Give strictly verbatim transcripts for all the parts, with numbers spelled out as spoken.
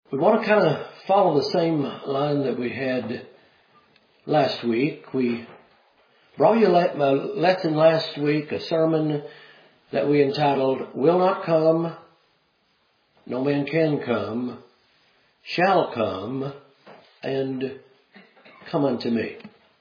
We want to kind of follow the same line that we had last week. We brought you a lesson last week, a sermon that we entitled, Will Not Come, No Man Can Come, Shall Come, and Come Unto Me.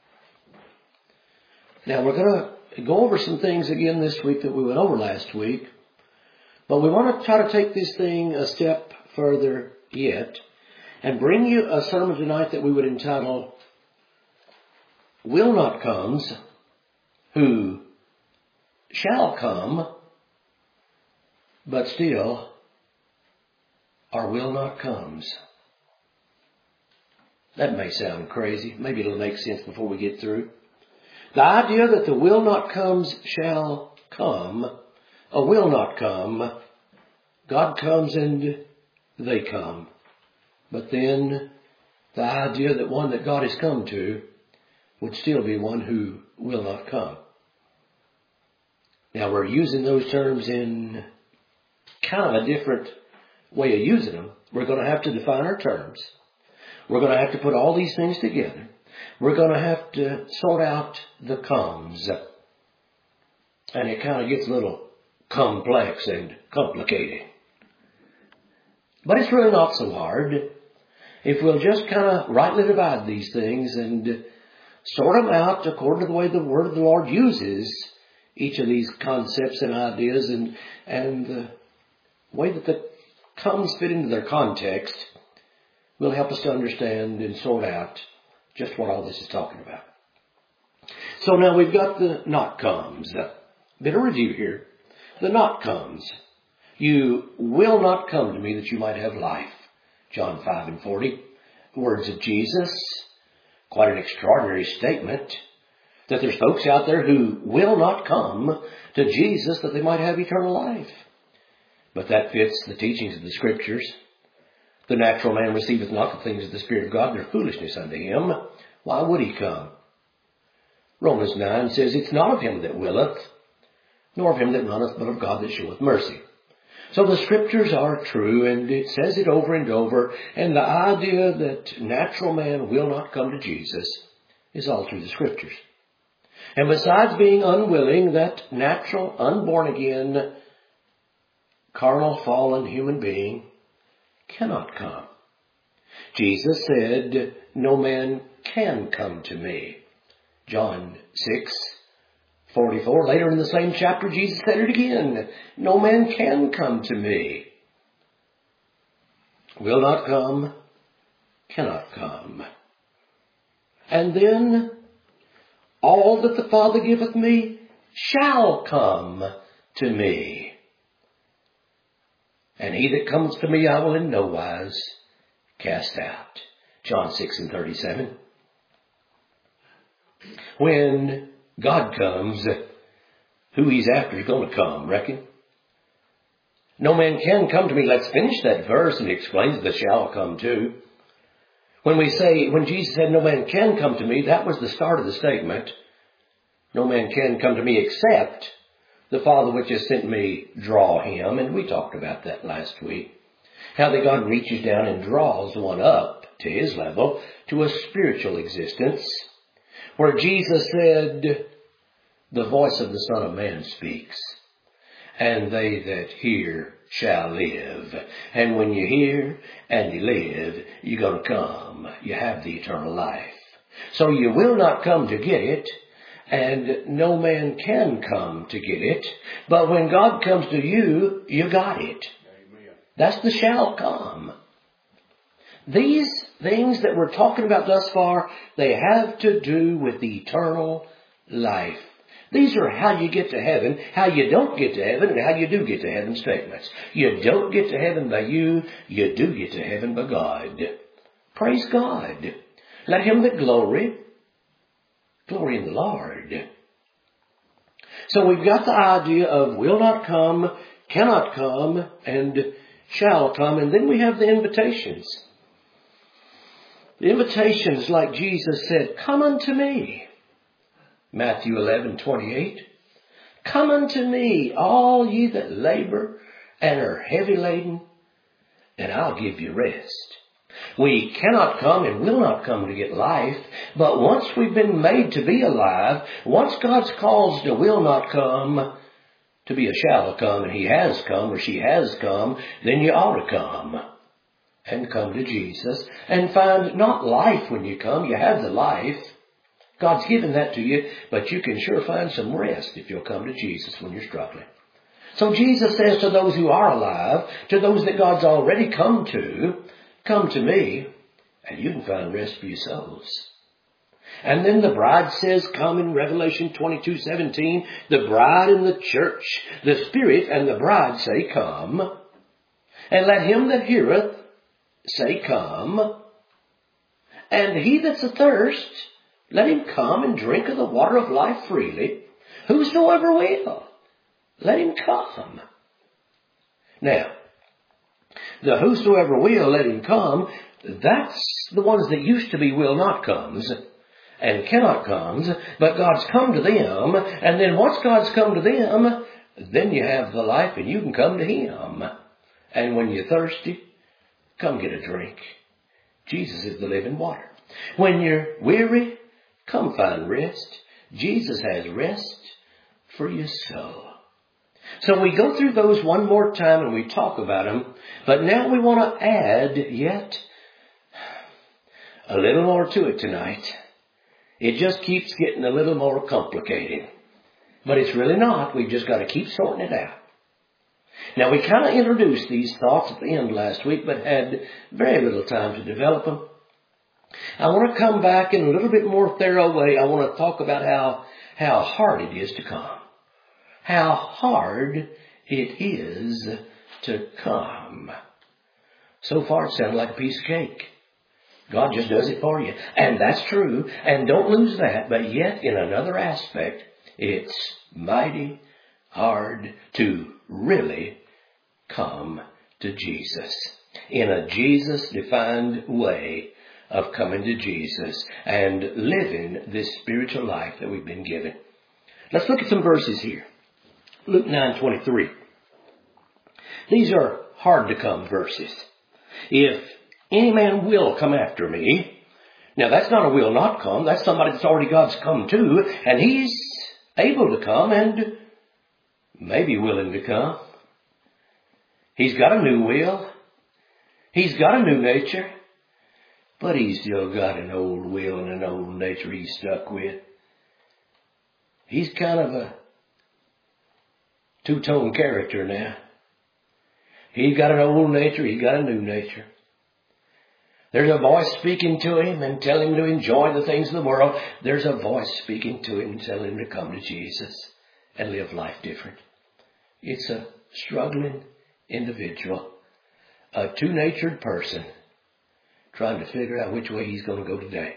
Now we're going to go over some things again this week that we went over last week, but we want to try to take this thing a step further yet and bring you a sermon tonight that we would entitle, Will Not Comes, Who Shall Come, but Still Our Will Not Comes. That may sound crazy. Maybe it'll make sense before we get through. The idea that the will not comes shall come, a will not come, God comes and they come. But then the idea that one that God has come to would still be one who will not come. Now we're using those terms in kind of a different way of using them. We're going to have to define our terms. We're going to have to put all these things together. We're going to have to sort out the comes. And it kind of gets a little complex and complicated. But it's really not so hard if we'll just kind of rightly divide these things and sort them out according to the way the Word of the Lord uses each of these concepts and ideas and, and the way that the comes fit into their context will help us to understand and sort out just what all this is talking about. So now we've got the not comes. A bit of review here. The not comes. You will not come to me that you might have life. John five and forty. Words of Jesus. Quite an extraordinary statement. That there's folks out there who will not come to Jesus that they might have eternal life. But that fits the teachings of the Scriptures. The natural man receiveth not the things of the Spirit of God. They're foolishness unto him. Why would he come? Romans nine says, It's not of him that willeth, nor of him that runneth, but of God that showeth mercy. So the Scriptures are true, and it says it over and over. And the idea that natural man will not come to Jesus is all through the Scriptures. And besides being unwilling, that natural, unborn again, carnal, fallen human being cannot come. Jesus said, No man can come to me. John six forty-four. Later in the same chapter, Jesus said it again. No man can come to me. Will not come, cannot come. And then, all that the Father giveth me shall come to me. And he that comes to me I will in no wise cast out. John six and thirty-seven. When God comes, who he's after is going to come, reckon? No man can come to me. Let's finish that verse, and he explains the shall come too. When we say, when Jesus said no man can come to me, that was the start of the statement. No man can come to me except the Father which has sent me draw him. And we talked about that last week. How that God reaches down and draws one up to his level, to a spiritual existence. Where Jesus said, the voice of the Son of Man speaks, and they that hear shall live. And when you hear and you live, you're going to come. You have the eternal life. So you will not come to get it, and no man can come to get it. But when God comes to you, you got it. Amen. That's the shall come. These things that we're talking about thus far, they have to do with the eternal life. These are how you get to heaven, how you don't get to heaven, and how you do get to heaven statements. You don't get to heaven by you, you do get to heaven by God. Praise God. Let him that glory, glory in the Lord. So we've got the idea of will not come, cannot come, and shall come. And then we have the invitations. The invitations, like Jesus said, come unto me. Matthew eleven twenty-eight. Come unto me, all ye that labor and are heavy laden, and I'll give you rest. We cannot come and will not come to get life, but once we've been made to be alive, once God's caused a will not come to be a shall come, and He has come or she has come, then you ought to come and come to Jesus and find not life when you come. You have the life. God's given that to you, but you can sure find some rest if you'll come to Jesus when you're struggling. So Jesus says to those who are alive, to those that God's already come to, come to me, and you can find rest for your souls. And then the bride says, come in Revelation twenty-two seventeen, the bride and the church, the Spirit and the bride say, come. And let him that heareth say, come. And he that's athirst, let him come and drink of the water of life freely. Whosoever will, let him come. Now, the whosoever will, let him come, that's the ones that used to be will not comes and cannot comes, but God's come to them, and then once God's come to them, then you have the life and you can come to Him. And when you're thirsty, come get a drink. Jesus is the living water. When you're weary, come find rest. Jesus has rest for your soul. So we go through those one more time and we talk about them, but now we want to add yet a little more to it tonight. It just keeps getting a little more complicated. But it's really not. We've just got to keep sorting it out. Now, we kind of introduced these thoughts at the end last week, but had very little time to develop them. I want to come back in a little bit more thorough way. I want to talk about how, how hard it is to come. How hard it is to come. So far, it sounded like a piece of cake. God just does it for you. And that's true. And don't lose that. But yet, in another aspect, it's mighty hard to really come to Jesus. In a Jesus-defined way of coming to Jesus and living this spiritual life that we've been given. Let's look at some verses here. Luke nine twenty-three. These are hard to come verses. If any man will come after me. Now that's not a will not come. That's somebody that's already God's come to. And He's able to come and maybe willing to come. He's got a new will. He's got a new nature. But He's still got an old will and an old nature He's stuck with. He's kind of a two-tone character now. He's got an old nature. He's got a new nature. There's a voice speaking to him and telling him to enjoy the things of the world. There's a voice speaking to him and telling him to come to Jesus and live life different. It's a struggling individual, a two-natured person trying to figure out which way he's going to go today.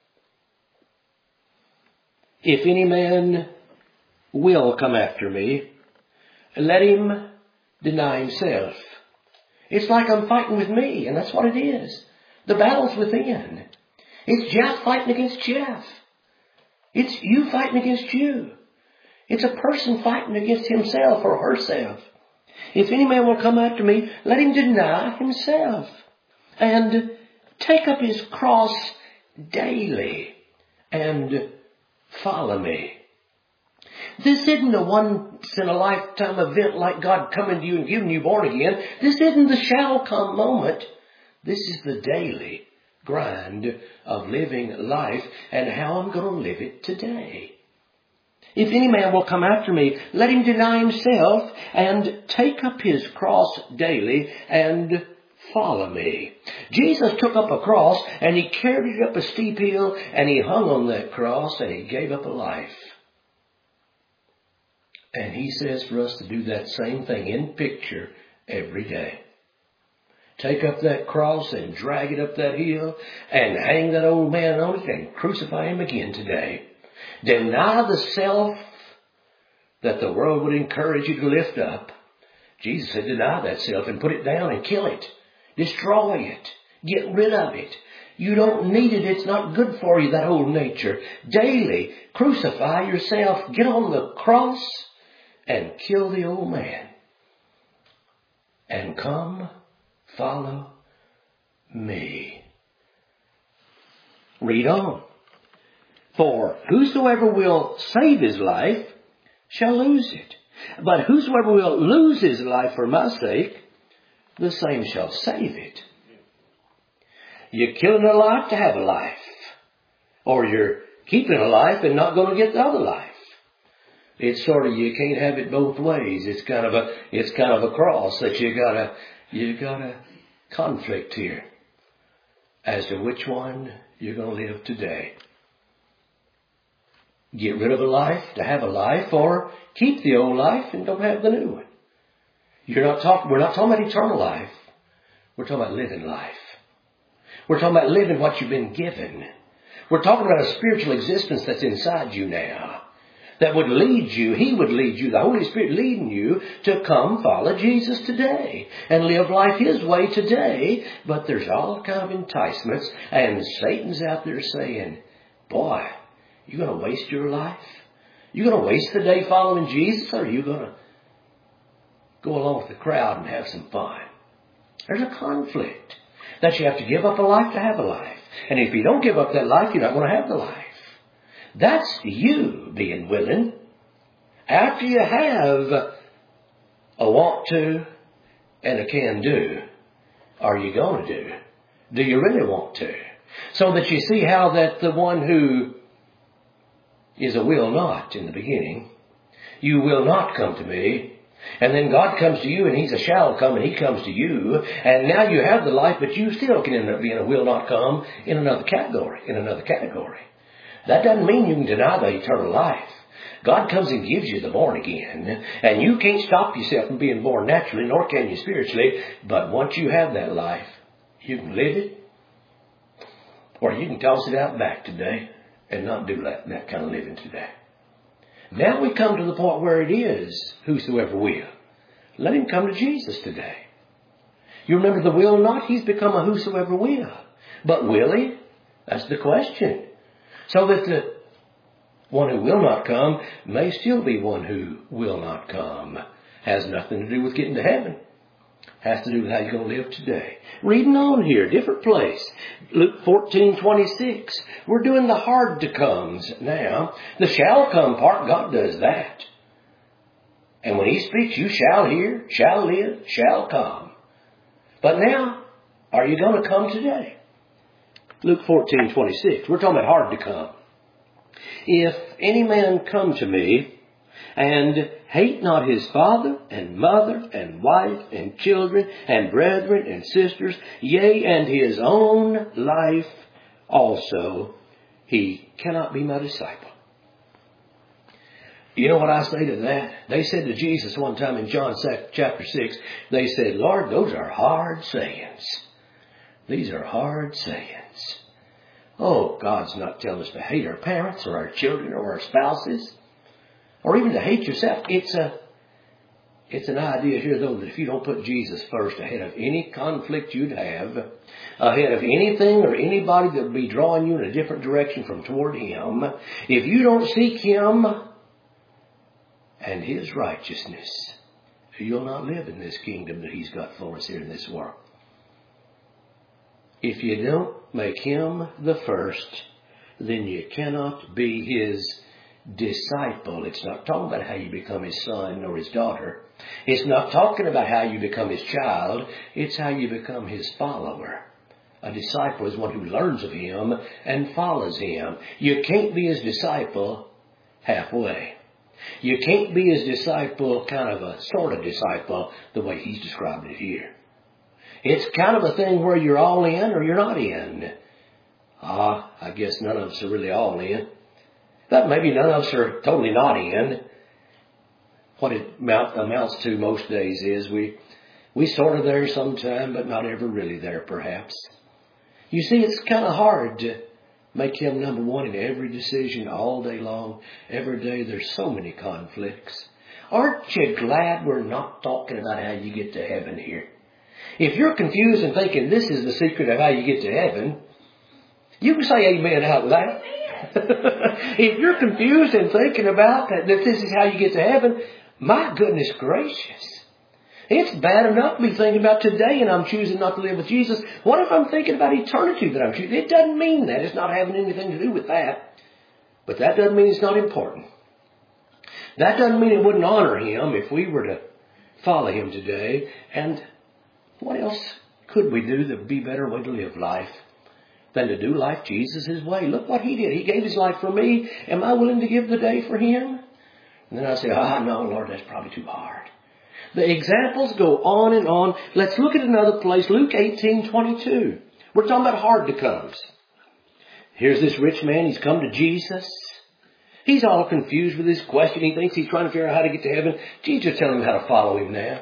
If any man will come after me, let him deny himself. It's like I'm fighting with me, and that's what it is. The battle's within. It's Jeff fighting against Jeff. It's you fighting against you. It's a person fighting against himself or herself. If any man will come after me, let him deny himself and take up his cross daily and follow me. This isn't a once-in-a-lifetime event like God coming to you and giving you born again. This isn't the shall-come moment. This is the daily grind of living life and how I'm going to live it today. If any man will come after me, let him deny himself and take up his cross daily and follow me. Jesus took up a cross and He carried it up a steep hill and He hung on that cross and He gave up a life. And He says for us to do that same thing in picture every day. Take up that cross and drag it up that hill and hang that old man on it and crucify him again today. Deny the self that the world would encourage you to lift up. Jesus said deny that self and put it down and kill it. Destroy it. Get rid of it. You don't need it. It's not good for you, that old nature. Daily crucify yourself. Get on the cross and kill the old man. And come follow me. Read on. For whosoever will save his life shall lose it. But whosoever will lose his life for my sake, the same shall save it. You're killing a life to have a life. Or you're keeping a life and not going to get the other life. It's sort of, you can't have it both ways. It's kind of a, it's kind of a cross that you gotta, you gotta conflict here as to which one you're going to live today. Get rid of a life to have a life, or keep the old life and don't have the new one. You're not talking, we're not talking about eternal life. We're talking about living life. We're talking about living what you've been given. We're talking about a spiritual existence that's inside you now, that would lead you, He would lead you, the Holy Spirit leading you to come follow Jesus today and live life His way today. But there's all kind of enticements, and Satan's out there saying, boy, you going to waste your life? You going to waste the day following Jesus, or are you going to go along with the crowd and have some fun? There's a conflict that you have to give up a life to have a life. And if you don't give up that life, you're not going to have the life. That's you being willing. After you have a want to and a can do, are you going to do? Do you really want to? So that you see how that the one who is a will not in the beginning, you will not come to me. And then God comes to you and He's a shall come, and He comes to you. And now you have the life, but you still can end up being a will not come in another category, in another category. That doesn't mean you can deny the eternal life. God comes and gives you the born again. And you can't stop yourself from being born naturally, nor can you spiritually. But once you have that life, you can live it, or you can toss it out back today and not do that, that kind of living today. Now we come to the point where it is whosoever will. Let him come to Jesus today. You remember the will not? He's become a whosoever will. But will he? That's the question. So that the one who will not come may still be one who will not come. Has nothing to do with getting to heaven. Has to do with how you're going to live today. Reading on here, different place. Luke fourteen twenty-six. We're doing the hard to comes now. The shall come part, God does that. And when He speaks, you shall hear, shall live, shall come. But now, are you going to come today? Luke fourteen twenty-six. We're talking about hard to come. If any man come to me and hate not his father and mother and wife and children and brethren and sisters, yea, and his own life also, he cannot be my disciple. You know what I say to that? They said to Jesus one time in John chapter six, they said, Lord, those are hard sayings. These are hard sayings. Oh, God's not telling us to hate our parents or our children or our spouses, or even to hate yourself. It's a, it's an idea here, though, that if you don't put Jesus first ahead of any conflict you'd have, ahead of anything or anybody that would be drawing you in a different direction from toward Him, if you don't seek Him and His righteousness, you'll not live in this kingdom that He's got for us here in this world. If you don't make Him the first, then you cannot be His disciple. It's not talking about how you become His son or His daughter. It's not talking about how you become His child. It's how you become His follower. A disciple is one who learns of Him and follows Him. You can't be His disciple halfway. You can't be His disciple, kind of a sort of disciple, the way He's described it here. It's kind of a thing where you're all in or you're not in. Ah, I guess none of us are really all in. But maybe none of us are totally not in. What it amounts to most days is we we sort of there sometime, but not ever really there, perhaps. You see, it's kind of hard to make Him number one in every decision all day long. Every day there's so many conflicts. Aren't you glad we're not talking about how you get to heaven here? If you're confused and thinking this is the secret of how you get to heaven, you can say amen out loud. If you're confused and thinking about that, that this is how you get to heaven, my goodness gracious. It's bad enough to be thinking about today and I'm choosing not to live with Jesus. What if I'm thinking about eternity that I'm choosing? It doesn't mean that. It's not having anything to do with that. But that doesn't mean it's not important. That doesn't mean it wouldn't honor Him if we were to follow Him today. And what else could we do that would be a better way to live life than to do life Jesus' way? Look what He did. He gave His life for me. Am I willing to give the day for Him? And then I say, ah, oh, no, Lord, that's probably too hard. The examples go on and on. Let's look at another place. Luke eighteen twenty-two. We're talking about hard to comes. Here's this rich man. He's come to Jesus. He's all confused with his question. He thinks he's trying to figure out how to get to heaven. Jesus telling him how to follow Him now.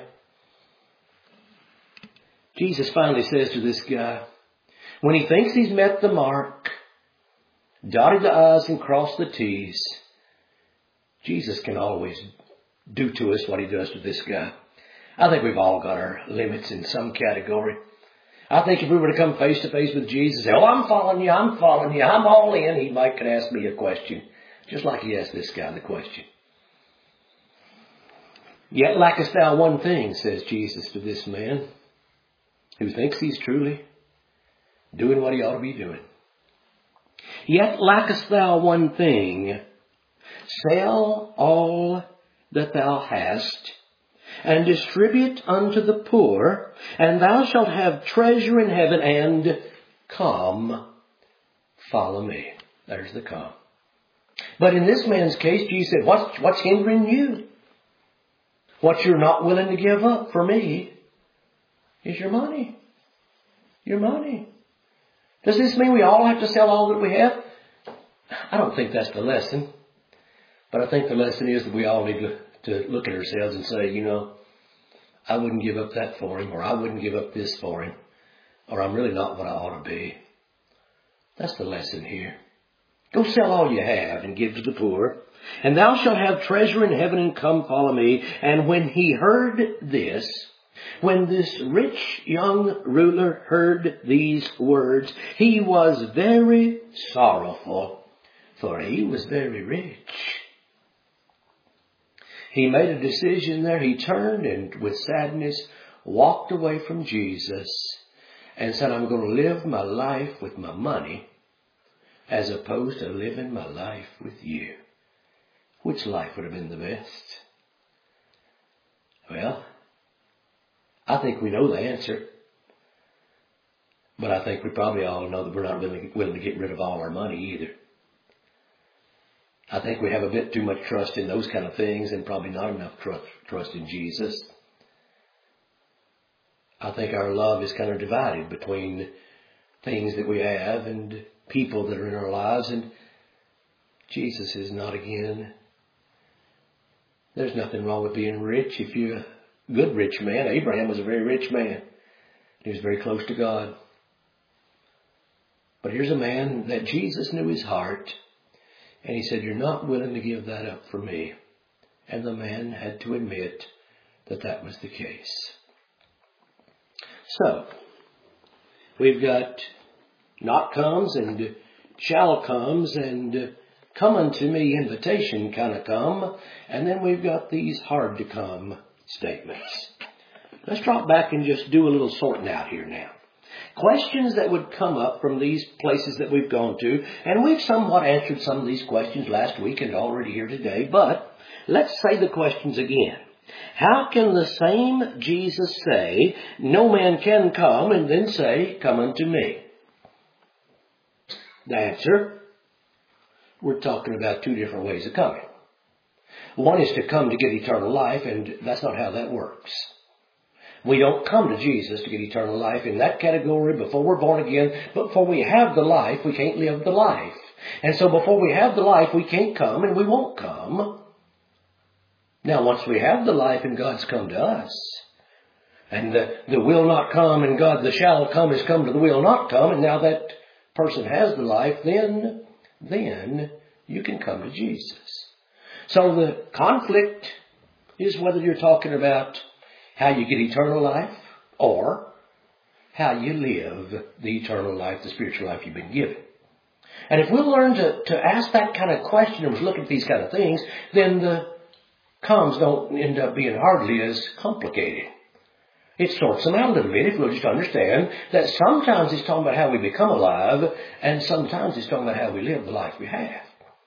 Jesus finally says to this guy, when he thinks he's met the mark, dotted the I's and crossed the T's, Jesus can always do to us what He does to this guy. I think we've all got our limits in some category. I think if we were to come face to face with Jesus and say, oh, I'm following you, I'm following you, I'm all in, He might could ask me a question. Just like He asked this guy the question. Yet lackest thou one thing, says Jesus to this man, who thinks he's truly doing what he ought to be doing. Yet lackest thou one thing. Sell all that thou hast, and distribute unto the poor, and thou shalt have treasure in heaven, and come, follow me. There's the come. But in this man's case, Jesus said, what's, what's hindering you? What you're not willing to give up for me is your money. Your money. Does this mean we all have to sell all that we have? I don't think that's the lesson. But I think the lesson is that we all need to, to look at ourselves and say, you know, I wouldn't give up that for Him, or I wouldn't give up this for Him, or I'm really not what I ought to be. That's the lesson here. Go sell all you have and give to the poor, and thou shalt have treasure in heaven, and come follow me. And when he heard this, when this rich young ruler heard these words, he was very sorrowful, for he was very rich. He made a decision there. He turned and with sadness walked away from Jesus and said, I'm going to live my life with my money as opposed to living my life with you. Which life would have been the best? Well, I think we know the answer. But I think we probably all know that we're not really willing to get rid of all our money either. I think we have a bit too much trust in those kind of things and probably not enough trust, trust in Jesus. I think our love is kind of divided between things that we have and people that are in our lives, and Jesus is not again. There's nothing wrong with being rich if you're a good rich man. Abraham was a very rich man. He was very close to God. But here's a man that Jesus knew his heart, and He said, you're not willing to give that up for me. And the man had to admit that that was the case. So, we've got not comes and shall comes and come unto me invitation kind of come. And then we've got these hard to come statements. Let's drop back and just do a little sorting out here now. Questions that would come up from these places that we've gone to. And we've somewhat answered some of these questions last week and already here today. But let's say the questions again. How can the same Jesus say, no man can come, and then say, come unto me? The answer, we're talking about two different ways of coming. One is to come to get eternal life, and that's not how that works. We don't come to Jesus to get eternal life in that category before we're born again. But before we have the life, we can't live the life. And so before we have the life, we can't come and we won't come. Now, once we have the life and God's come to us, and the, the will not come and God, the shall come has come to the will not come, and now that person has the life, then, then you can come to Jesus. So the conflict is whether you're talking about how you get eternal life or how you live the eternal life, the spiritual life you've been given. And if we'll learn to, to ask that kind of question and look at these kind of things, then the comes don't end up being hardly as complicated. It sorts them out a little bit if we'll just understand that sometimes it's talking about how we become alive and sometimes it's talking about how we live the life we have.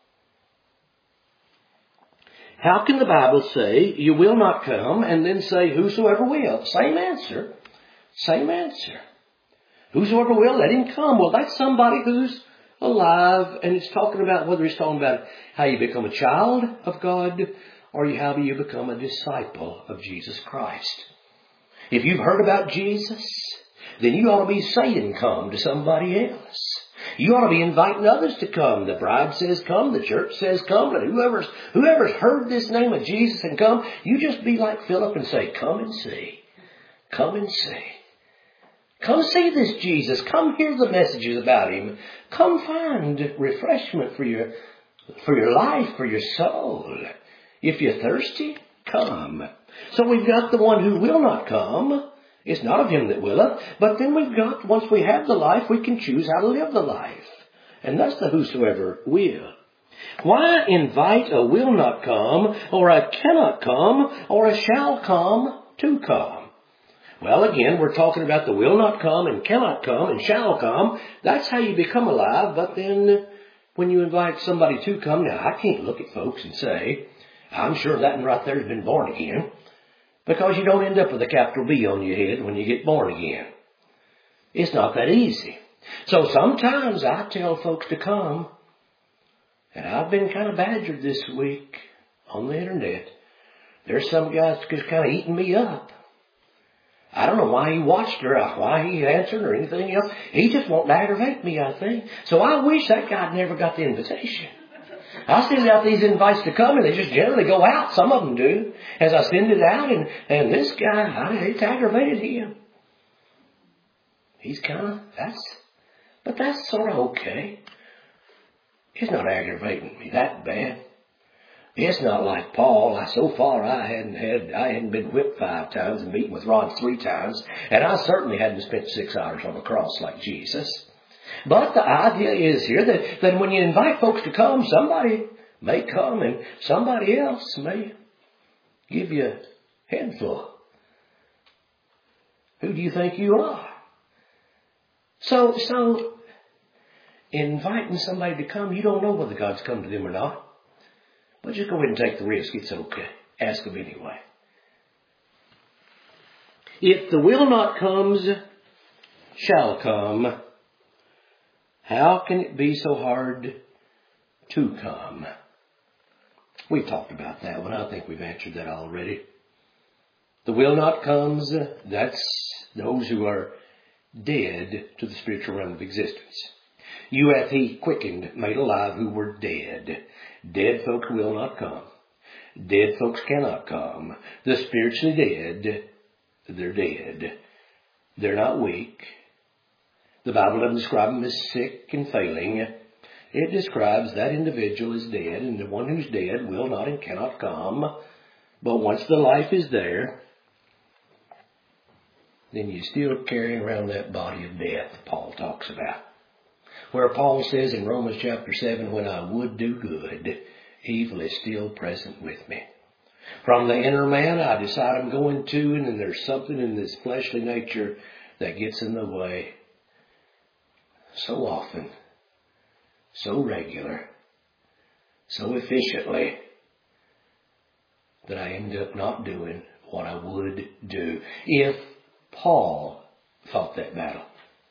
How can the Bible say, you will not come, and then say, whosoever will? Same answer. Same answer. Whosoever will, let him come. Well, that's somebody who's alive, and it's talking about whether it's talking about how you become a child of God or how you become a disciple of Jesus Christ. If you've heard about Jesus, then you ought to be saying come to somebody else. You ought to be inviting others to come. The bride says come, the church says come, but whoever's, whoever's heard this name of Jesus and come, you just be like Philip and say, come and see. Come and see. Come see this Jesus. Come hear the messages about Him. Come find refreshment for your, for your life, for your soul. If you're thirsty, come. So we've got the one who will not come. It's not of him that willeth. But then we've got, once we have the life, we can choose how to live the life. And that's the whosoever will. Why invite a will not come, or a cannot come, or a shall come to come? Well, again, we're talking about the will not come and cannot come and shall come. That's how you become alive. But then when you invite somebody to come, now I can't look at folks and say, I'm sure that one right there has been born again. Because you don't end up with a capital B on your head when you get born again. It's not that easy. So sometimes I tell folks to come. And I've been kind of badgered this week on the internet. There's some guys just kind of eating me up. I don't know why he watched or why he answered or anything else. He just wanted to aggravate me, I think. So I wish that guy never got the invitation. I send out these invites to come and they just generally go out. Some of them do. As I send it out and, and this guy, I, it's aggravated him. He's kind of, that's, but that's sort of okay. It's not aggravating me that bad. It's not like Paul. I, so far I hadn't had, I hadn't been whipped five times and beaten with rods three times. And I certainly hadn't spent six hours on the cross like Jesus. But the idea is here that, that when you invite folks to come, somebody may come and somebody else may give you a head full. Who do you think you are? So, so, inviting somebody to come, you don't know whether God's come to them or not. But just go ahead and take the risk. It's okay. Ask them anyway. If the will not comes, shall come. How can it be so hard to come? We've talked about that one. I think we've answered that already. The will not comes, that's those who are dead to the spiritual realm of existence. You hath He quickened, made alive, who were dead. Dead folk will not come. Dead folks cannot come. The spiritually dead, they're dead. They're not weak. The Bible doesn't describe them as sick and failing. It describes that individual as dead, and the one who's dead will not and cannot come. But once the life is there, then you're still carrying around that body of death Paul talks about. Where Paul says in Romans chapter seven, when I would do good, evil is still present with me. From the inner man, I decide I'm going to, and then there's something in this fleshly nature that gets in the way. So often, so regular, so efficiently, that I end up not doing what I would do. If Paul fought that battle,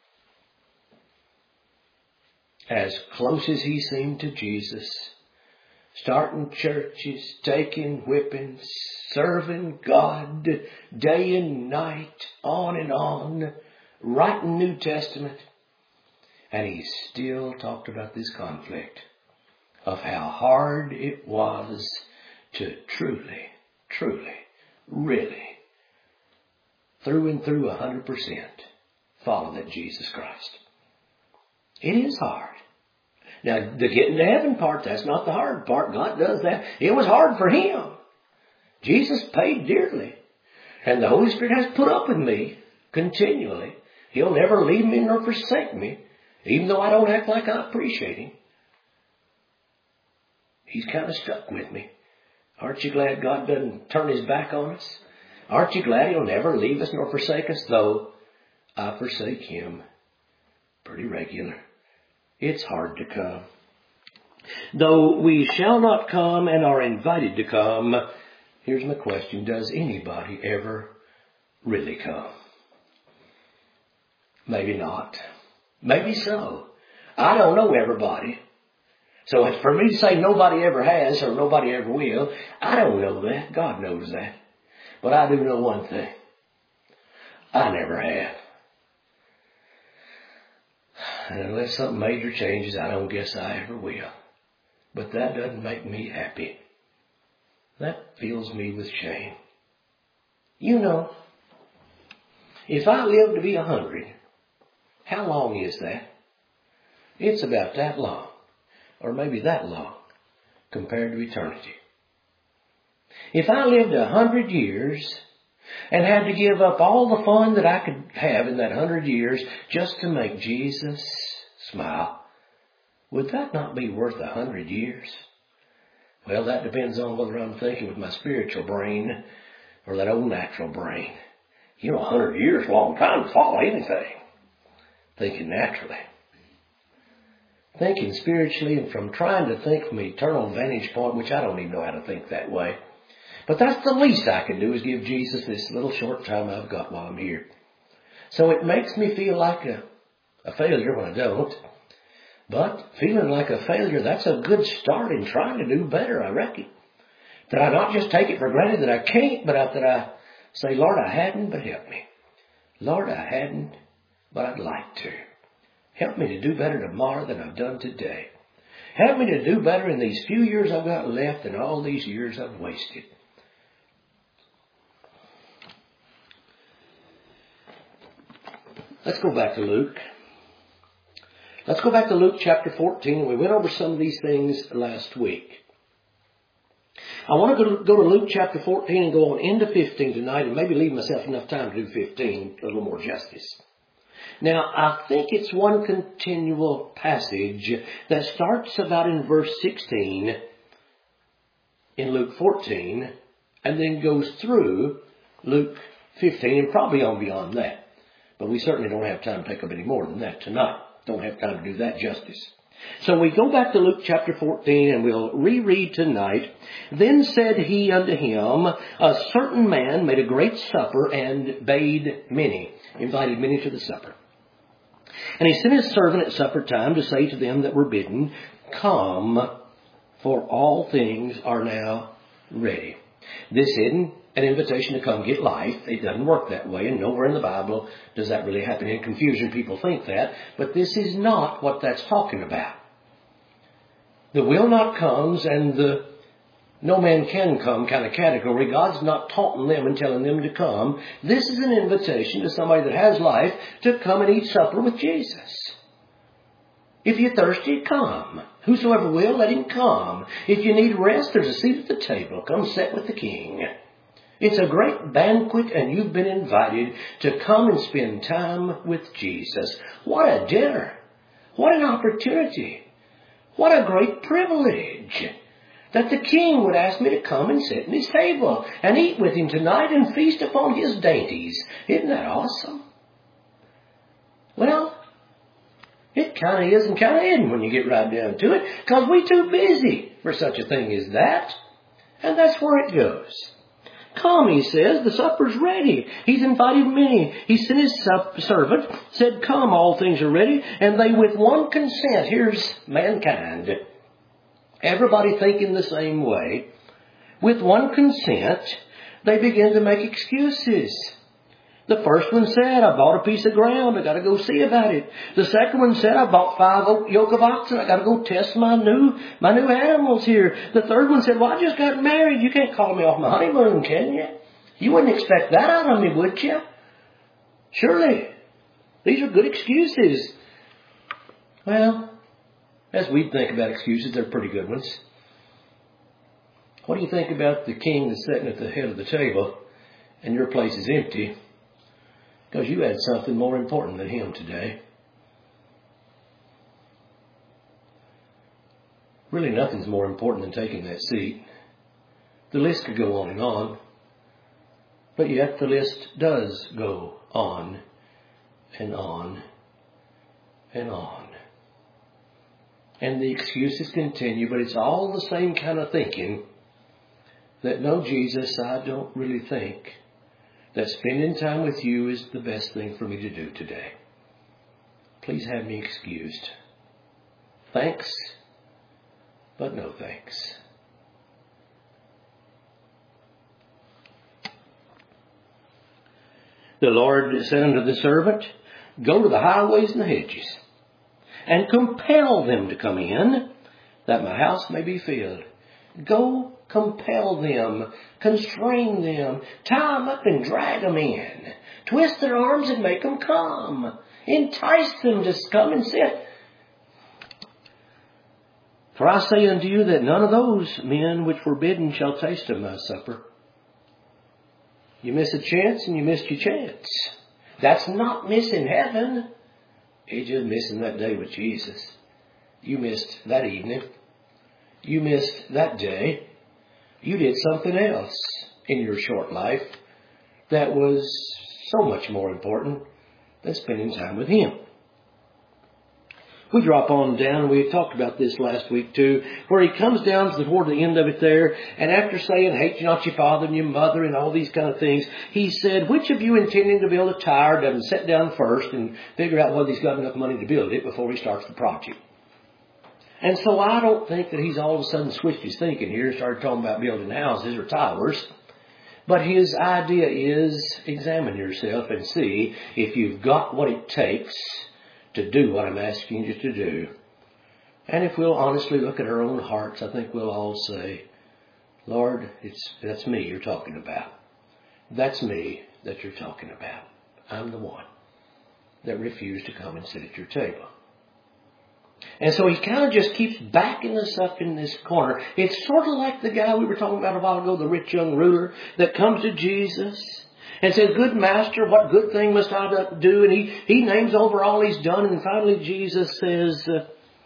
as close as he seemed to Jesus, starting churches, taking whippings, serving God day and night, on and on, writing New Testament, and he still talked about this conflict of how hard it was to truly, truly, really, through and through a hundred percent, follow that Jesus Christ. It is hard. Now, the getting to heaven part, that's not the hard part. God does that. It was hard for Him. Jesus paid dearly. And the Holy Spirit has put up with me continually. He'll never leave me nor forsake me. Even though I don't act like I appreciate Him. He's kind of stuck with me. Aren't you glad God doesn't turn His back on us? Aren't you glad He'll never leave us nor forsake us, though I forsake Him pretty regular? It's hard to come. Though we shall not come and are invited to come, here's my question. Does anybody ever really come? Maybe not. Maybe so. I don't know everybody. So it's for me to say nobody ever has or nobody ever will, I don't know that. God knows that. But I do know one thing. I never have. And unless something major changes, I don't guess I ever will. But that doesn't make me happy. That fills me with shame. You know, if I live to be a hundred, how long is that? It's about that long, or maybe that long, compared to eternity. If I lived a hundred years and had to give up all the fun that I could have in that hundred years just to make Jesus smile, would that not be worth a hundred years? Well, that depends on whether I'm thinking with my spiritual brain or that old natural brain. You know, a hundred years is a long time to follow anything. Thinking naturally. Thinking spiritually and from trying to think from an eternal vantage point, which I don't even know how to think that way. But that's the least I can do is give Jesus this little short time I've got while I'm here. So it makes me feel like a, a failure when I don't. But feeling like a failure, that's a good start in trying to do better, I reckon. That I not just take it for granted that I can't, but that I say, Lord, I hadn't, but help me. Lord, I hadn't, but I'd like to. Help me to do better tomorrow than I've done today. Help me to do better in these few years I've got left than all these years I've wasted. Let's go back to Luke. Let's go back to Luke chapter fourteen. We went over some of these things last week. I want to go to Luke chapter fourteen and go on into fifteen tonight and maybe leave myself enough time to do fifteen, a little more justice. Now, I think it's one continual passage that starts about in verse sixteen in Luke fourteen and then goes through Luke fifteen and probably on beyond that. But we certainly don't have time to take up any more than that tonight. Don't have time to do that justice. So we go back to Luke chapter fourteen and we'll reread tonight. Then said he unto him, a certain man made a great supper and bade many, invited many to the supper. And he sent his servant at supper time to say to them that were bidden, come, for all things are now ready. This isn't an invitation to come get life. It doesn't work that way, and nowhere in the Bible does that really happen. In confusion, people think that, but this is not what that's talking about. The will not comes and the no man can come kind of category. God's not taunting them and telling them to come. This is an invitation to somebody that has life to come and eat supper with Jesus. If you're thirsty, come. Whosoever will, let him come. If you need rest, there's a seat at the table. Come sit with the King. It's a great banquet and you've been invited to come and spend time with Jesus. What a dinner. What an opportunity. What a great privilege that the King would ask me to come and sit in his table and eat with him tonight and feast upon his dainties. Isn't that awesome? Well, it kind of is and kind of isn't when you get right down to it, because we're too busy for such a thing as that. And that's where it goes. Come, he says, the supper's ready. He's invited many. He sent his servant, said, come, all things are ready. And they with one consent, here's mankind, everybody thinking the same way, with one consent, they begin to make excuses. The first one said, I bought a piece of ground. I got to go see about it. The second one said, I bought five yoke of oxen. I got to go test my new, my new animals here. The third one said, well, I just got married. You can't call me off my honeymoon, can you? You wouldn't expect that out of me, would you? Surely. These are good excuses. Well, as we think about excuses, they're pretty good ones. What do you think about the king that's sitting at the head of the table and your place is empty? Because you had something more important than him today. Really, nothing's more important than taking that seat. The list could go on and on. But yet the list does go on and on and on. And the excuses continue, but it's all the same kind of thinking that, no, Jesus, I don't really think that spending time with you is the best thing for me to do today. Please have me excused. Thanks, but no thanks. The Lord said unto the servant, go to the highways and the hedges, and compel them to come in, that my house may be filled. Go compel them, constrain them, tie them up and drag them in, twist their arms and make them come, entice them to come and sit. For I say unto you that none of those men which were bidden shall taste of my supper. You miss a chance and you missed your chance. That's not missing heaven. It's just missing that day with Jesus. You missed that evening. You missed that day. You did something else in your short life that was so much more important than spending time with Him. We drop on down, we talked about this last week too, where he comes down toward the end of it there, and after saying, hate you not your father and your mother and all these kind of things, he said, which of you intending to build a tower doesn't sit down first and figure out whether he's got enough money to build it before he starts the project? And so I don't think that he's all of a sudden switched his thinking here and started talking about building houses or towers. But his idea is, examine yourself and see if you've got what it takes to do what I'm asking you to do. And if we'll honestly look at our own hearts, I think we'll all say, Lord, it's that's me you're talking about. That's me that you're talking about. I'm the one that refused to come and sit at your table. And so he kind of just keeps backing us up in this corner. It's sort of like the guy we were talking about a while ago, the rich young ruler that comes to Jesus and says, good master, what good thing must I do? And he, he names over all he's done. And finally Jesus says, uh,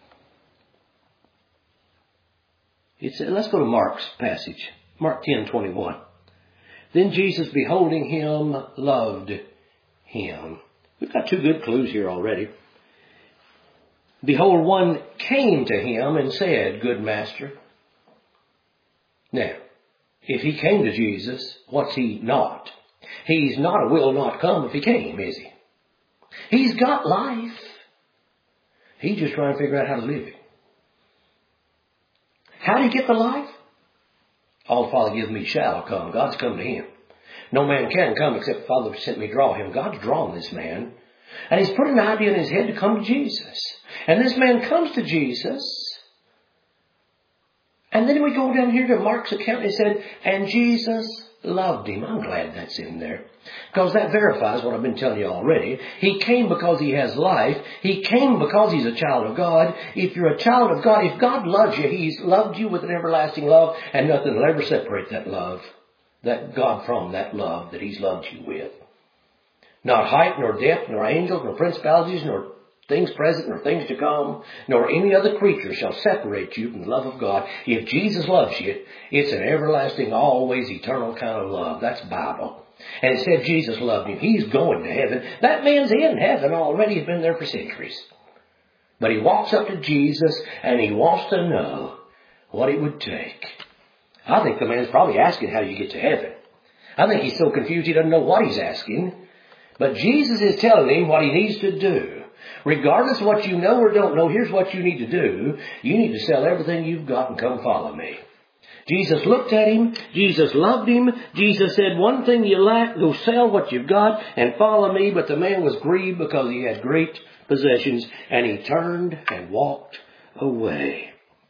it's, let's go to Mark's passage. Mark ten twenty-one. Then Jesus, beholding him, loved him. We've got two good clues here already. Behold, one came to him and said, good master. Now, if he came to Jesus, what's he not? He's not a will not come if he came, is he? He's got life. He's just trying to figure out how to live it. How do you get the life? All the Father gives me shall come. God's come to him. No man can come except the Father sent me draw him. God's drawn this man. And he's put an idea in his head to come to Jesus. And this man comes to Jesus. And then we go down here to Mark's account and it said, and Jesus loved him. I'm glad that's in there. Because that verifies what I've been telling you already. He came because he has life. He came because he's a child of God. If you're a child of God, if God loves you, he's loved you with an everlasting love. And nothing will ever separate that love, that God from that love that he's loved you with. Not height, nor depth, nor angels, nor principalities, nor things present, nor things to come, nor any other creature shall separate you from the love of God. If Jesus loves you, it's an everlasting, always eternal kind of love. That's Bible. And it said Jesus loved him. He's going to heaven. That man's in heaven already. He's been there for centuries. But he walks up to Jesus and he wants to know what it would take. I think the man's probably asking how you get to heaven. I think he's so confused he doesn't know what he's asking. But Jesus is telling him what he needs to do. Regardless of what you know or don't know, here's what you need to do. You need to sell everything you've got and come follow me. Jesus looked at him. Jesus loved him. Jesus said, one thing you lack, go sell what you've got and follow me. But the man was grieved because he had great possessions. And he turned and walked away.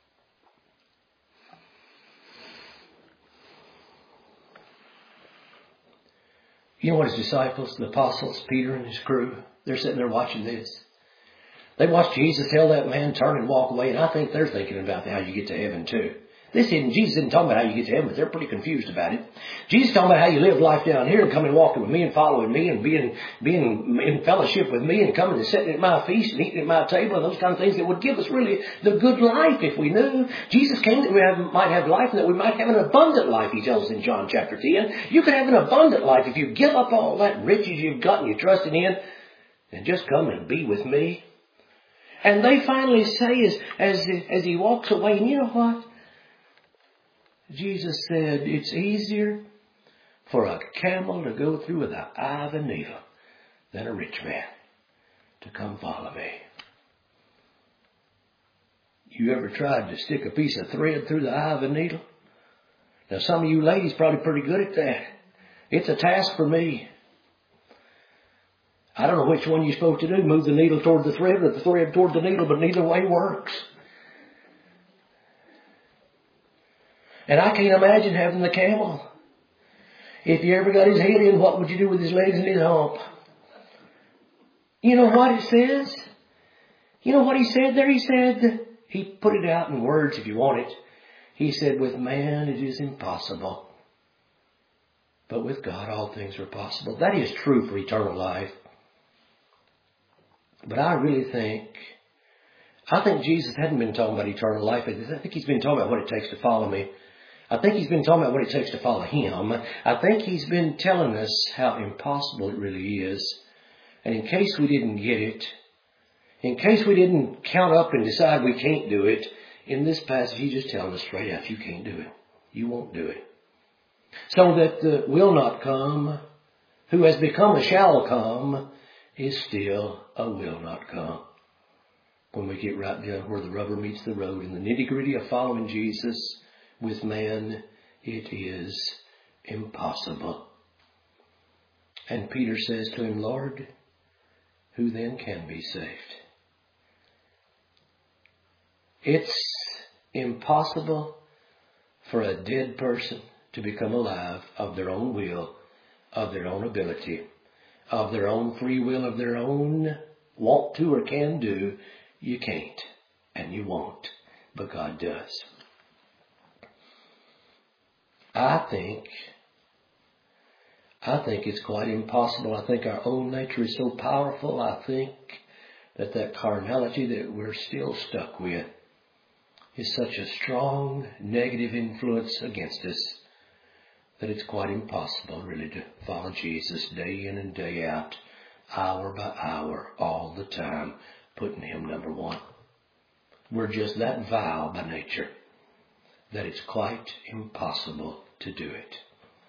You know what his disciples, the apostles, Peter and his crew, they're sitting there watching this. They watched Jesus tell that man turn and walk away. And I think they're thinking about how you get to heaven too. This isn't, Jesus isn't talking about how you get to heaven, but they're pretty confused about it. Jesus is talking about how you live life down here and coming and walking with me and following me and being, being in fellowship with me and coming and sitting at my feast and eating at my table and those kind of things that would give us really the good life if we knew. Jesus came that we have, might have life and that we might have an abundant life, he tells us in John chapter ten. You can have an abundant life if you give up all that riches you've got and you're trusting in and just come and be with me. And they finally say as, as, as he walks away, and you know what? Jesus said, it's easier for a camel to go through the eye of a needle than a rich man to come follow me. You ever tried to stick a piece of thread through the eye of a needle? Now some of you ladies probably pretty good at that. It's a task for me. I don't know which one you're supposed to do, move the needle toward the thread or the thread toward the needle, but neither way works. And I can't imagine having the camel. If you ever got his head in, what would you do with his legs and his hump? You know what it says? You know what he said there? He said, he put it out in words if you want it. He said, with man it is impossible, but with God all things are possible. That is true for eternal life. But I really think, I think Jesus hadn't been talking about eternal life. I think he's been talking about what it takes to follow me. I think he's been talking about what it takes to follow him. I think he's been telling us how impossible it really is. And in case we didn't get it, in case we didn't count up and decide we can't do it, in this passage he's just telling us straight out, you can't do it. You won't do it. So that the will not come, who has become a shall come, is still a will not come. When we get right down where the rubber meets the road in the nitty gritty of following Jesus, with man, it is impossible. And Peter says to him, Lord, who then can be saved? It's impossible for a dead person to become alive of their own will, of their own ability, of their own free will, of their own want to or can do. You can't and you won't, but God does. I think, I think it's quite impossible. I think our own nature is so powerful. I think that that carnality that we're still stuck with is such a strong negative influence against us that it's quite impossible really to follow Jesus day in and day out, hour by hour, all the time, putting him number one. We're just that vile by nature that it's quite impossible to do it.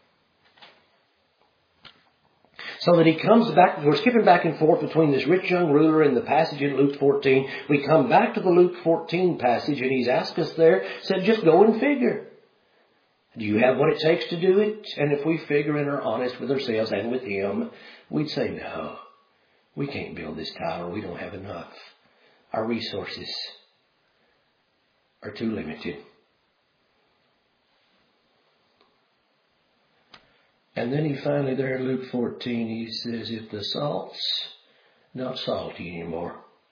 So that he comes back, we're skipping back and forth between this rich young ruler and the passage in Luke fourteen. We come back to the Luke fourteen passage and he's asked us there, said just go and figure. Do you have what it takes to do it? And if we figure and are honest with ourselves and with him, we'd say no. We can't build this tower. We don't have enough. Our resources are too limited. And then he finally there in Luke fourteen, he says, if the salt's not salty anymore,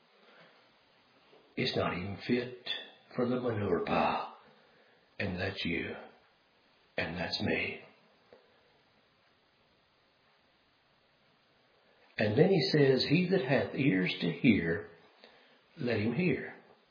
it's not even fit for the manure pile. And that's you. And that's me. And then he says, he that hath ears to hear, let him hear.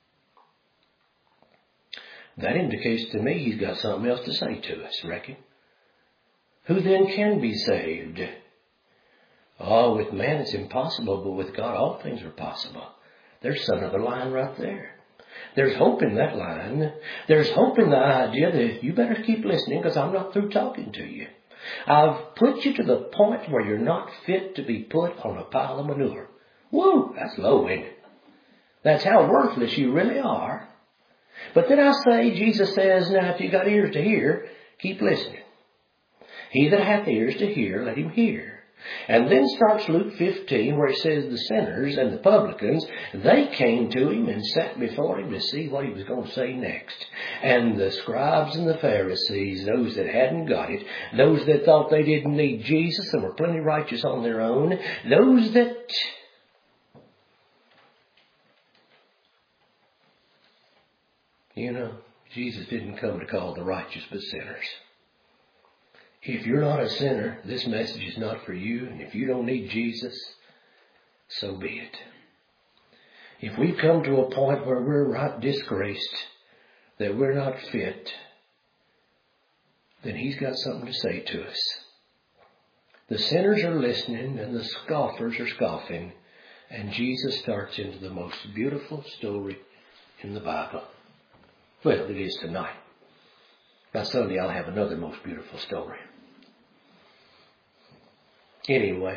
That indicates to me he's got something else to say to us, reckon. Who then can be saved? Oh, with man it's impossible, but with God all things are possible. There's another line right there. There's hope in that line. There's hope in the idea that you better keep listening because I'm not through talking to you. I've put you to the point where you're not fit to be put on a pile of manure. Whoa, that's low, ain't it? That's how worthless you really are. But then I say, Jesus says, now if you got ears to hear, keep listening. He that hath ears to hear, let him hear. And then starts Luke fifteen where it says the sinners and the publicans, they came to him and sat before him to see what he was going to say next. And the scribes and the Pharisees, those that hadn't got it, those that thought they didn't need Jesus and were plenty righteous on their own, those that you know, Jesus didn't come to call the righteous but sinners. If you're not a sinner, this message is not for you. And if you don't need Jesus, so be it. If we come to a point where we're right disgraced, that we're not fit, then He's got something to say to us. The sinners are listening and the scoffers are scoffing. And Jesus starts into the most beautiful story in the Bible. Well, it is tonight. By Sunday, I'll have another most beautiful story. Anyway,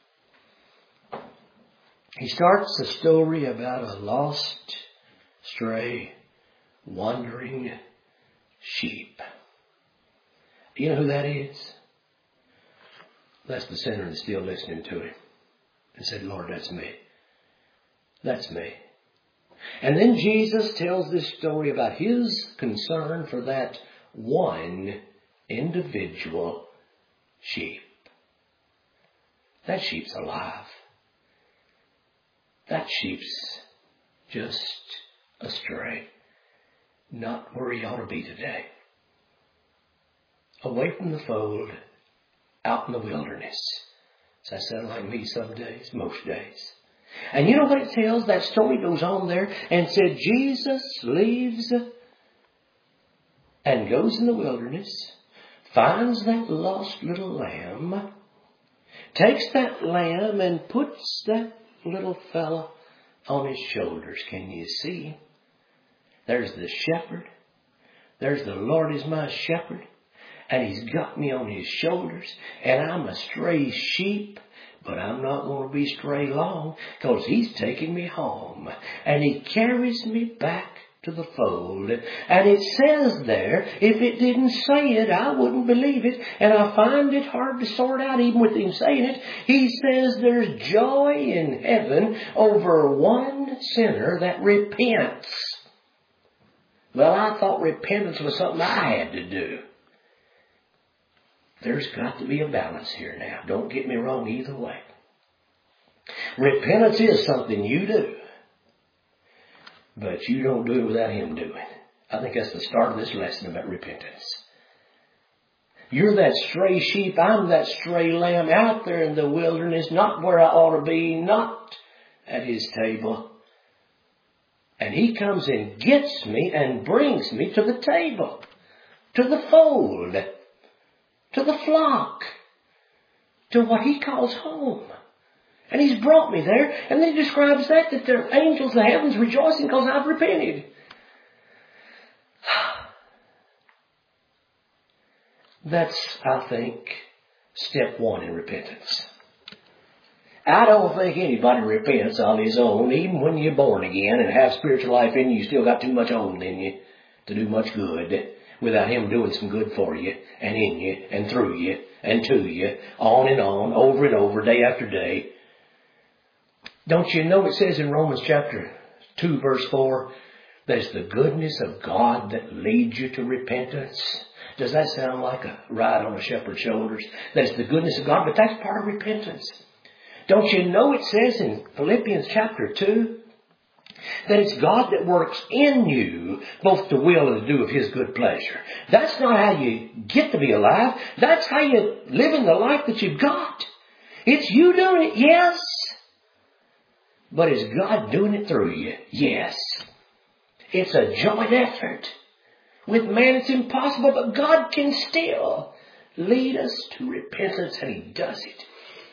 he starts the story about a lost, stray, wandering sheep. You know who that is? That's the sinner that's still listening to Him. And said, Lord, that's me. That's me. And then Jesus tells this story about His concern for that one individual sheep. That sheep's alive. That sheep's just astray. Not where he ought to be today. Away from the fold, out in the wilderness. Does that sound like me some days? Most days. And you know what it tells? That story goes on there and said Jesus leaves and goes in the wilderness, finds that lost little lamb, takes that lamb and puts that little fella on his shoulders. Can you see? There's the shepherd. There's the Lord is my shepherd. And He's got me on His shoulders. And I'm a stray sheep. But I'm not going to be stray long, because He's taking me home. And He carries me back to the fold. And it says there, if it didn't say it, I wouldn't believe it. And I find it hard to sort out even with Him saying it. He says there's joy in heaven over one sinner that repents. Well, I thought repentance was something I had to do. There's got to be a balance here now. Don't get me wrong either way. Repentance is something you do. But you don't do it without Him doing it. I think that's the start of this lesson about repentance. You're that stray sheep. I'm that stray lamb out there in the wilderness, not where I ought to be, not at His table. And He comes and gets me and brings me to the table, to the fold, to the flock, to what He calls home. And He's brought me there. And then He describes that, that there are angels in the heavens rejoicing because I've repented. That's, I think, step one in repentance. I don't think anybody repents on his own. Even when you're born again and have spiritual life in you, you still got too much old in you to do much good without Him doing some good for you and in you and through you and to you, on and on, over and over, day after day. Don't you know it says in Romans chapter two verse four, that it's the goodness of God that leads you to repentance? Does that sound like a ride on a shepherd's shoulders? That it's the goodness of God, but that's part of repentance. Don't you know it says in Philippians chapter two, that it's God that works in you both to will and to do of His good pleasure. That's not how you get to be alive. That's how you live in the life that you've got. It's you doing it, yes. But is God doing it through you? Yes. It's a joint effort. With man it's impossible, but God can still lead us to repentance, and He does it.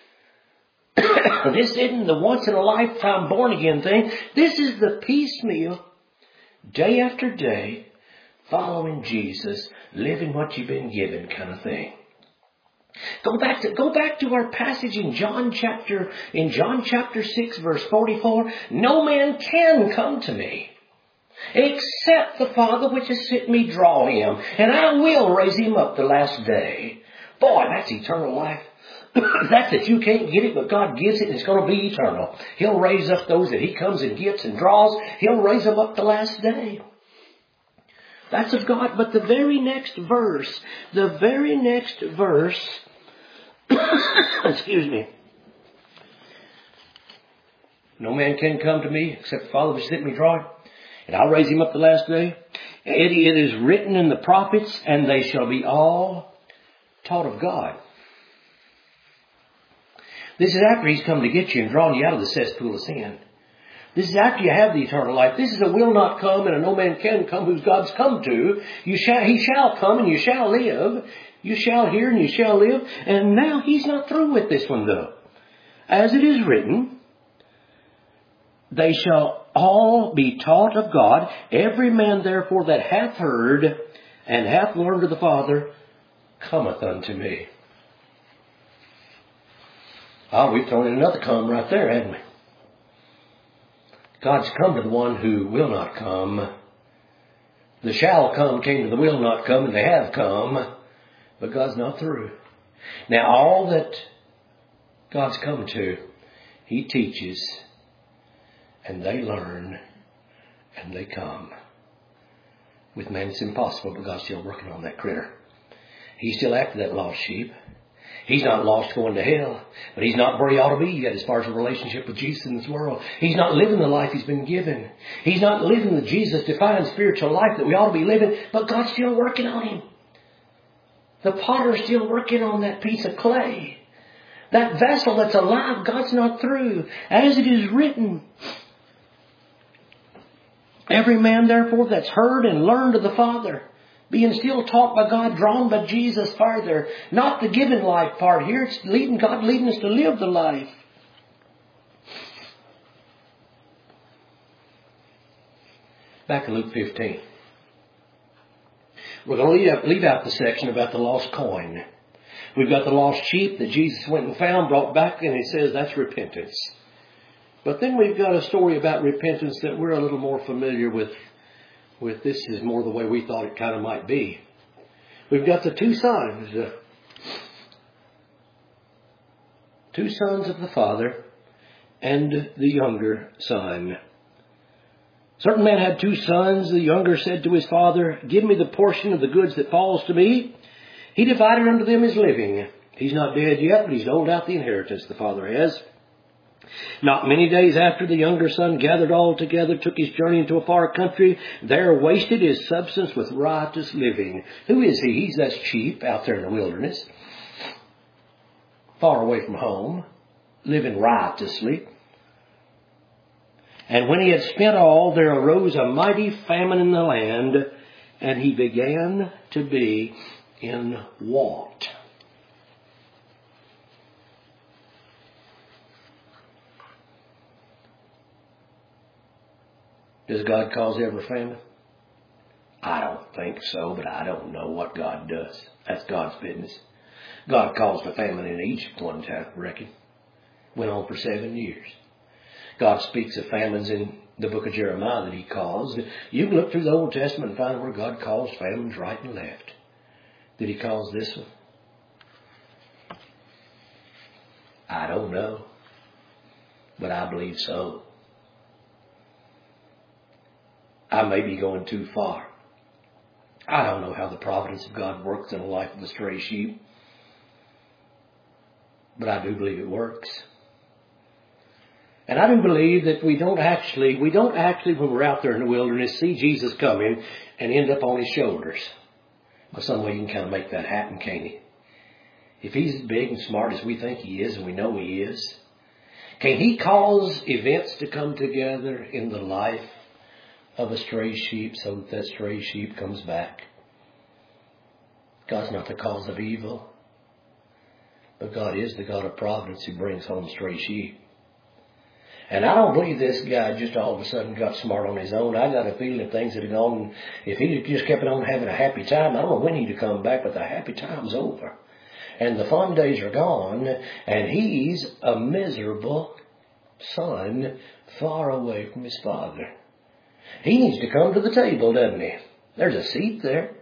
This isn't the once in a lifetime born again thing. This is the piecemeal, day after day, following Jesus, living what you've been given kind of thing. Go back to go back to our passage in John chapter in John chapter six verse forty-four. No man can come to me except the Father which has sent me draw him, and I will raise him up the last day. Boy, that's eternal life. That's that you can't get it, but God gives it, and it's going to be eternal. He'll raise up those that He comes and gets and draws. He'll raise them up the last day. That's of God. But the very next verse, the very next verse, excuse me. No man can come to me except the Father which sent me draw him, and I'll raise him up the last day. It, it is written in the prophets, and they shall be all taught of God. This is after He's come to get you and drawn you out of the cesspool of sin. This is after you have the eternal life. This is a will not come and a no man can come whose God's come to. You shall, He shall come and you shall live. You shall hear and you shall live. And now He's not through with this one though. As it is written, they shall all be taught of God. Every man therefore that hath heard and hath learned of the Father cometh unto me. Oh, we've thrown in another come right there, haven't we? God's come to the one who will not come. The shall come came to the will not come, and they have come, but God's not through. Now all that God's come to, He teaches, and they learn, and they come. With man it's impossible, but God's still working on that critter. He's still after that lost sheep. He's not lost going to hell, but he's not where he ought to be yet as far as a relationship with Jesus in this world. He's not living the life he's been given. He's not living the Jesus-defined spiritual life that we ought to be living, but God's still working on him. The potter's still working on that piece of clay. That vessel that's alive, God's not through. As it is written, every man therefore that's heard and learned of the Father, being still taught by God, drawn by Jesus farther. Not the given life part here. It's leading God leading us to live the life. Back in Luke fifteen. We're going to leave out, leave out the section about the lost coin. We've got the lost sheep that Jesus went and found, brought back, and He says that's repentance. But then we've got a story about repentance that we're a little more familiar with. With this is more the way we thought it kind of might be. We've got the two sons. Uh, two sons of the father and the younger son. Certain man had two sons. The younger said to his father, "Give me the portion of the goods that falls to me." He divided unto them his living. He's not dead yet, but he's doled out the inheritance, the father has. Not many days after, the younger son gathered all together, took his journey into a far country, there wasted his substance with riotous living. Who is he? He's that sheep out there in the wilderness, far away from home, living riotously. And when he had spent all, there arose a mighty famine in the land, and he began to be in want. Does God cause every famine? I don't think so, but I don't know what God does. That's God's business. God caused a famine in Egypt one time, I reckon. Went on for seven years. God speaks of famines in the book of Jeremiah that He caused. You can look through the Old Testament and find where God caused famines right and left. Did He cause this one? I don't know, but I believe so. I may be going too far. I don't know how the providence of God works in the life of a stray sheep, but I do believe it works. And I do believe that we don't actually, we don't actually, when we're out there in the wilderness, see Jesus coming and end up on His shoulders. Well, some way you can kind of make that happen, can't you? If He's as big and smart as we think He is, and we know He is, can He cause events to come together in the life of a stray sheep so that that stray sheep comes back? God's not the cause of evil, but God is the God of providence who brings home stray sheep. And I don't believe this guy just all of a sudden got smart on his own. I got a feeling if things had gone, if he had just kept on having a happy time, I don't know when he'd have come back, but the happy time's over. And the fun days are gone, and he's a miserable son far away from his father. He needs to come to the table, doesn't he? There's a seat there.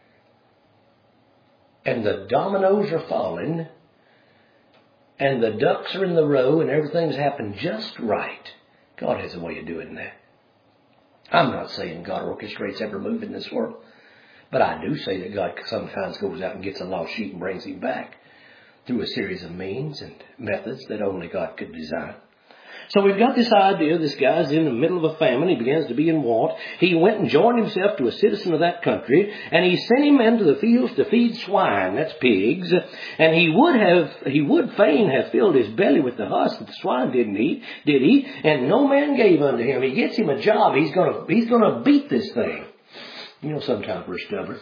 And the dominoes are falling. And the ducks are in the row and everything's happened just right. God has a way of doing that. I'm not saying God orchestrates every move in this world. But I do say that God sometimes goes out and gets a lost sheep and brings him back through a series of means and methods that only God could design. So we've got this idea, this guy's in the middle of a famine, he begins to be in want. He went and joined himself to a citizen of that country, and he sent him into the fields to feed swine, that's pigs. And he would have, he would fain have filled his belly with the husk that the swine didn't eat, did he? And no man gave unto him. He gets him a job, he's gonna, he's gonna beat this thing. You know, sometimes we're stubborn.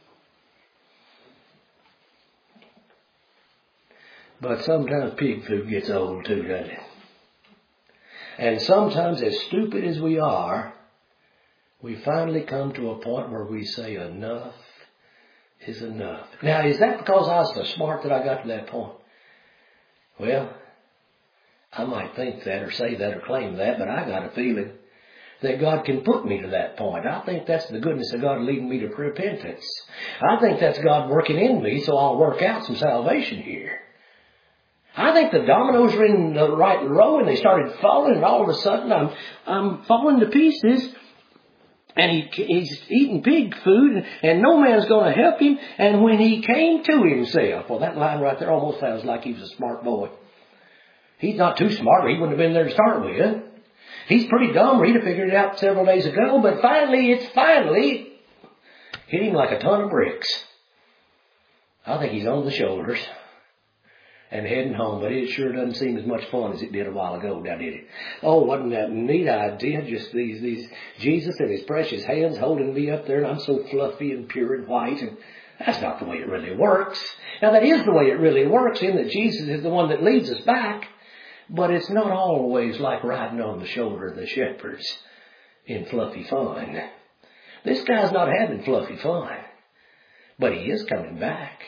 But sometimes pig food gets old too, doesn't it? And sometimes, as stupid as we are, we finally come to a point where we say enough is enough. Now, is that because I was so smart that I got to that point? Well, I might think that or say that or claim that, but I got a feeling that God can put me to that point. I think that's the goodness of God leading me to repentance. I think that's God working in me so I'll work out some salvation here. I think the dominoes are in the right row and they started falling, and all of a sudden I'm I'm falling to pieces, and he, he's eating pig food and no man's going to help him. And when he came to himself, well, that line right there almost sounds like he was a smart boy. He's not too smart, or he wouldn't have been there to start with. He's pretty dumb, or he'd have figured it out several days ago, but finally, it's finally hit him like a ton of bricks. I think he's on the shoulders and heading home, but it sure doesn't seem as much fun as it did a while ago, now did it? Oh, wasn't that a neat idea? Just these, these, Jesus and his precious hands holding me up there, and I'm so fluffy and pure and white, and that's not the way it really works. Now, that is the way it really works, in that Jesus is the one that leads us back, but it's not always like riding on the shoulder of the shepherds in fluffy fun. This guy's not having fluffy fun, but he is coming back.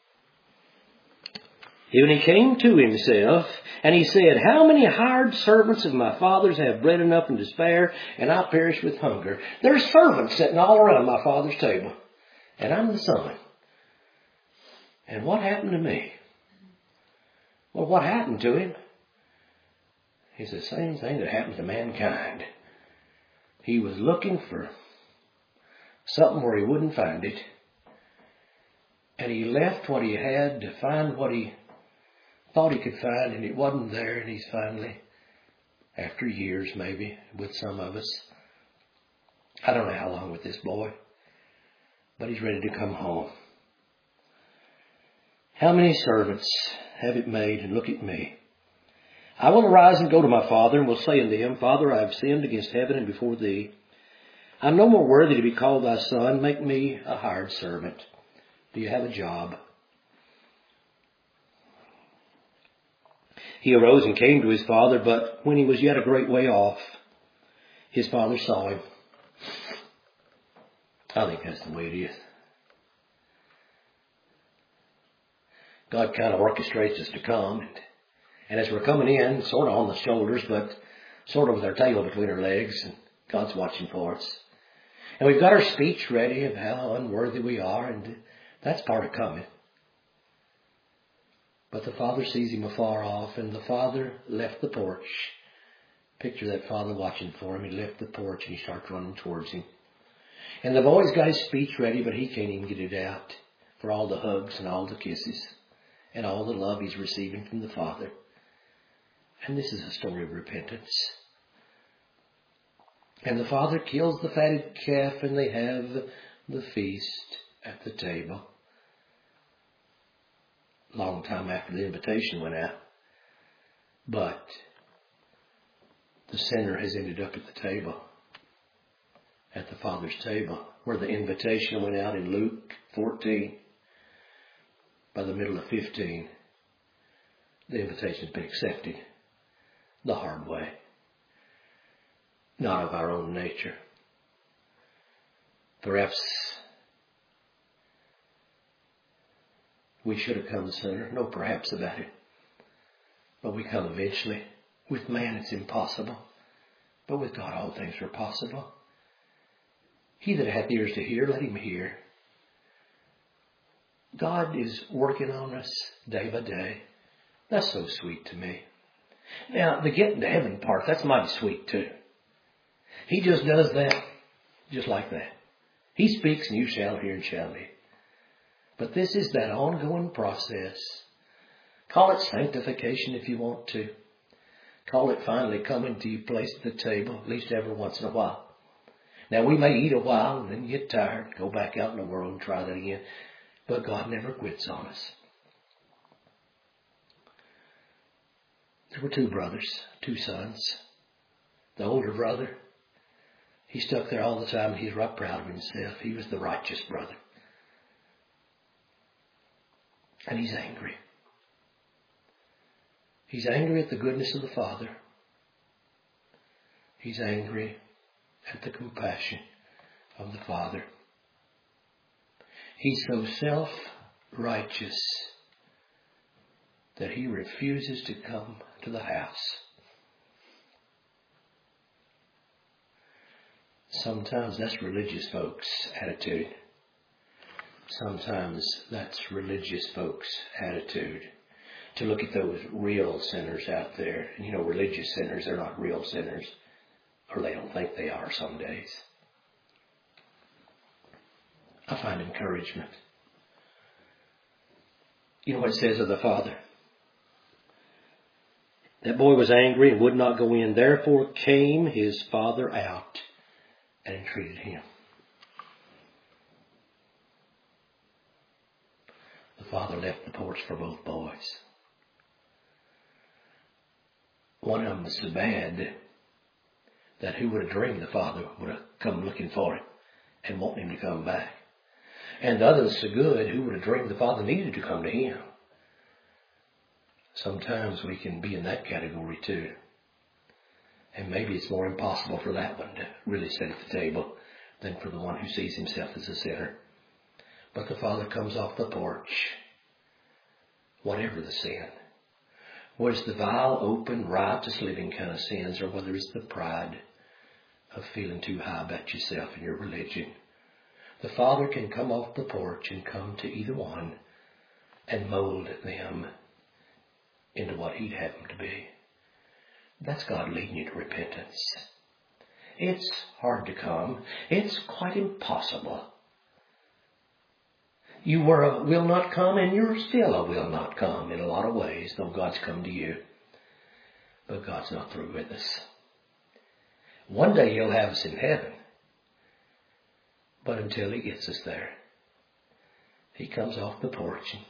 When he came to himself, and he said, how many hired servants of my father's have bread enough and to spare, and I perish with hunger? There's servants sitting all around my father's table, and I'm the son. And what happened to me? Well, what happened to him is the same thing that happened to mankind. He was looking for something where he wouldn't find it, and he left what he had to find what he thought he could find, and it wasn't there, and he's finally, after years maybe, with some of us, I don't know how long with this boy, but he's ready to come home. How many servants have it made, and look at me. I will arise and go to my father, and will say unto him, Father, I have sinned against heaven and before thee. I am no more worthy to be called thy son. Make me a hired servant. Do you have a job? He arose and came to his father, but when he was yet a great way off, his father saw him. I think that's the way it is. God kind of orchestrates us to come, and, and as we're coming in, sort of on the shoulders, but sort of with our tail between our legs, and God's watching for us. And we've got our speech ready of how unworthy we are, and that's part of coming. But the father sees him afar off, and the father left the porch. Picture that father watching for him. He left the porch and he starts running towards him. And the boy's got his speech ready, but he can't even get it out for all the hugs and all the kisses and all the love he's receiving from the father. And this is a story of repentance. And the father kills the fatted calf, and they have the feast at the table. Long time after the invitation went out. But the sinner has ended up at the table, at the Father's table, where the invitation went out in Luke fourteen. By the middle of fifteen, the invitation has been accepted the hard way, not of our own nature. Perhaps we should have come sooner. No perhaps about it. But we come eventually. With man it's impossible. But with God all things are possible. He that hath ears to hear, let him hear. God is working on us day by day. That's so sweet to me. Now, the getting to heaven part, that's mighty sweet too. He just does that just like that. He speaks and you shall hear and shall live. But this is that ongoing process. Call it sanctification if you want to. Call it finally coming to your place at the table, at least every once in a while. Now we may eat a while and then get tired, go back out in the world and try that again. But God never quits on us. There were two brothers, two sons. The older brother, he stuck there all the time and he's right proud of himself. He was the righteous brother. And he's angry. He's angry at the goodness of the Father. He's angry at the compassion of the Father. He's so self-righteous that he refuses to come to the house. Sometimes that's religious folks' attitude. Sometimes that's religious folks' attitude. To look at those real sinners out there. And you know, religious sinners, they're not real sinners. Or they don't think they are some days. I find encouragement. You know what it says of the Father? That boy was angry and would not go in. Therefore came his father out and entreated him. The father left the porch for both boys. One of them was so bad that who would have dreamed the father would have come looking for him and wanting him to come back. And the other was so good, who would have dreamed the father needed to come to him. Sometimes we can be in that category too. And maybe it's more impossible for that one to really sit at the table than for the one who sees himself as a sinner. But the Father comes off the porch, whatever the sin. Whether it's the vile, open, riotous living kind of sins, or whether it's the pride of feeling too high about yourself and your religion. The Father can come off the porch and come to either one and mold them into what He'd have them to be. That's God leading you to repentance. It's hard to come. It's quite impossible. You were a will not come and you're still a will not come in a lot of ways, though God's come to you. But God's not through with us. One day He'll have us in heaven. But until He gets us there, He comes off the porch and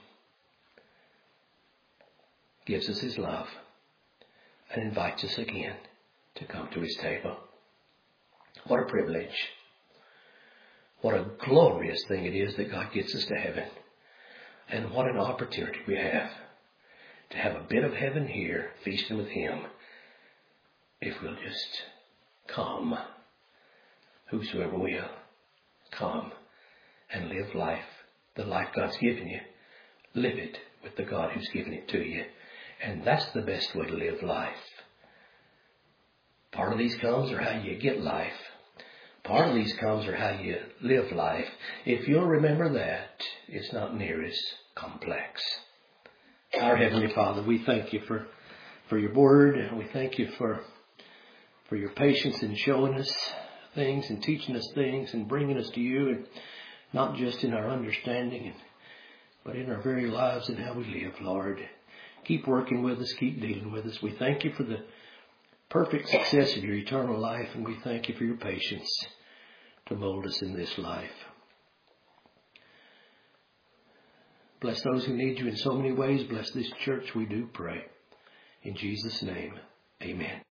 gives us His love and invites us again to come to His table. What a privilege. What a glorious thing it is that God gets us to heaven. And what an opportunity we have to have a bit of heaven here, feasting with Him, if we'll just come. Whosoever will, come and live life, the life God's given you. Live it with the God who's given it to you. And that's the best way to live life. Part of these comes are how you get life. Part of these comes are how you live life. If you'll remember that, it's not near as complex. Our Heavenly Father, we thank you for, for your word. And we thank you for, for your patience in showing us things and teaching us things and bringing us to you. And not just in our understanding, but in our very lives and how we live, Lord. Keep working with us. Keep dealing with us. We thank you for the perfect success of your eternal life. And we thank you for your patience to mold us in this life. Bless those who need you in so many ways. Bless this church, we do pray. In Jesus' name, amen.